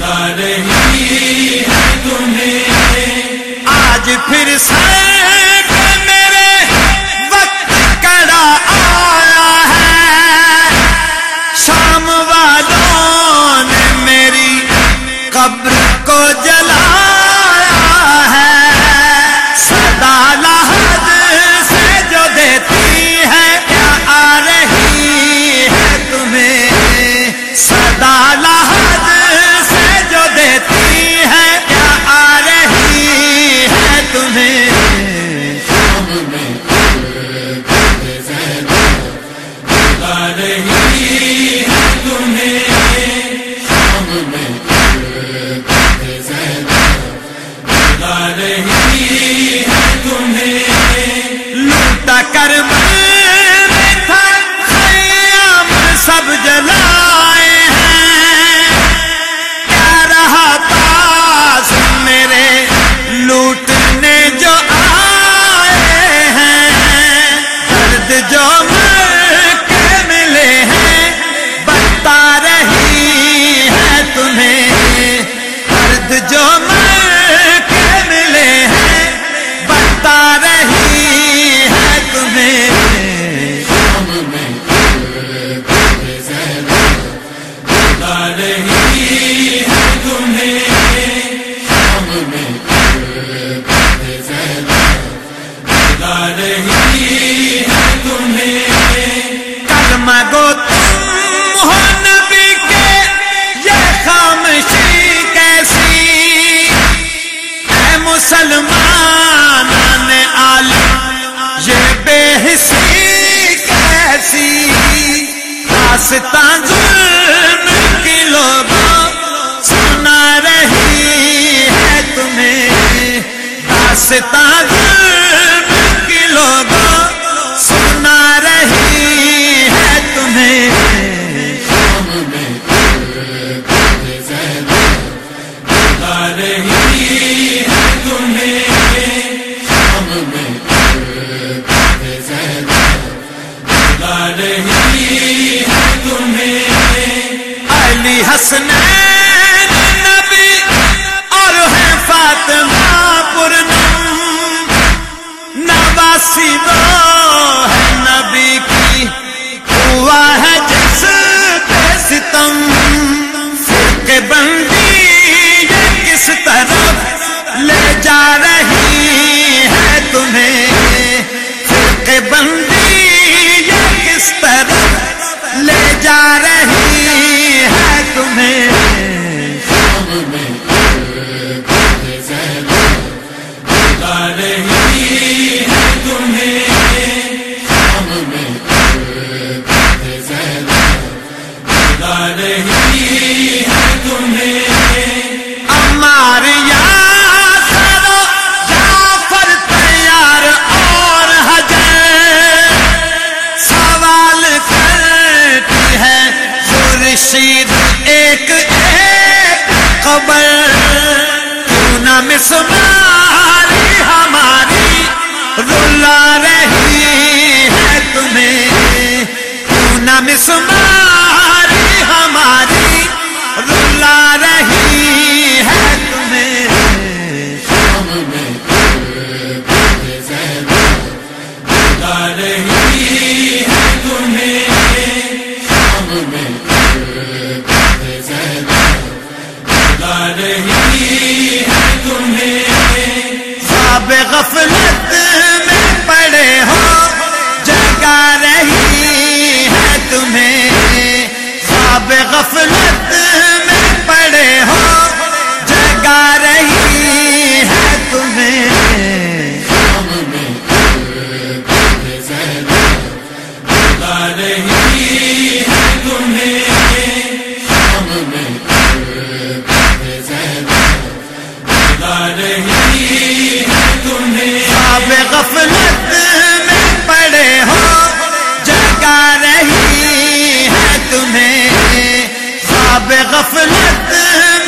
جگا رہی ہے تمہیں، آج پھر سر پہ میرے وقت کڑا آیا ہے، شام والوں نے میری قبر کو جلایا ہے، صدا لحد سے جو دیتی ہے کیا آ رہی ہے تمہیں، صدا لحد سے جو دیتی ہے کیا آ رہی ہے تمہیں، جگا رہی ہے تمہیں، جگا رہی ہے تمہیں، لوٹا کر میں تھا خیام سب جلائے ہیں، کیا رہا پاس میرے لوٹنے جو آئے ہیں، درد جو مر کے ملے ہیں بتا رہی ہے تمہیں، درد جو مر کے ملے ہیں بتا رہی ہے تمہیں، جگا رہی ہے تمہیں، جگا رہی ہے تمہیں، کلمہ گو تم ہو نبی کے یہ خاموشی کیسی، اے مسلمان عالم یہ بے حسی کیسی، داستان ظلم کی لوگوں سنا رہی ہے تمہیں، داستان ظلم کی لوگوں سنا رہی ہے تمہیں، جگا رہی ہے تمہیں، جگا رہی ہے تمہیں، علی حسنین نبی اور ہے فاطمہ پرنم، نواسی وہ ہے نبی کی ہوا ہے جس پہ ستم، فرقے بندی یہ کس طرف لے جا رہی ہے تمہیں، فرقے بندی یہ کس طرف لے جا رہی ہے تمہیں، جگا رہی ہے تمہیں، جگا رہی ہے تمہیں، عمار یاسر و جعفر تیار اور حجر، سوال کرتی ہے خورشید ایک ایک خبر، کیوں نہ مسماری ہماری رلا رہی ہے تمہیں، کیوں نہ مسماری ہماری رلا رہی ہے تمہیں، جگا رہی ہے تمہیں، جگا رہی ہے تمہیں، خواب غفلت میں پڑے ہو جگا رہی ہے تمہیں، خواب غفلت میں پڑے ہو جگا رہی ہے تمہیں، جگا رہی ہے تمہیں، جگا رہی ہے تمہیں، خواب غفلت میں پڑے ہو جگا رہی ہے تمہیں، خواب غفلت